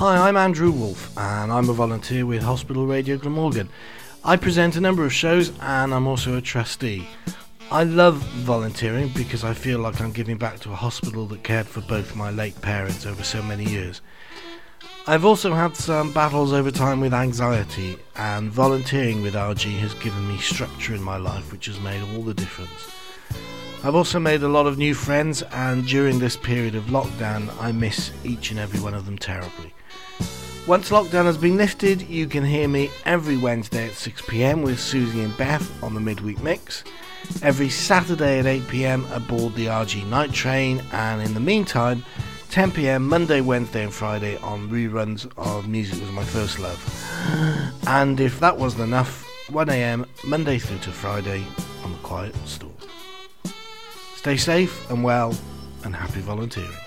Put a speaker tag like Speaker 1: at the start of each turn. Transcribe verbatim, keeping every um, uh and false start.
Speaker 1: Hi, I'm Andrew Wolfe, and I'm a volunteer with Hospital Radio Glamorgan. I present a number of shows, and I'm also a trustee. I love volunteering because I feel like I'm giving back to a hospital that cared for both my late parents over so many years. I've also had some battles over time with anxiety, and volunteering with R G has given me structure in my life, which has made all the difference. I've also made a lot of new friends, and during this period of lockdown, I miss each and every one of them terribly. Once lockdown has been lifted, you can hear me every Wednesday at six p m with Susie and Beth on the Midweek Mix, every Saturday at eight p m aboard the R G Night Train, and in the meantime, ten p m Monday, Wednesday and Friday on reruns of Music Was My First Love. And if that wasn't enough, one a m Monday through to Friday on The Quiet Storm. Stay safe and well, and happy volunteering.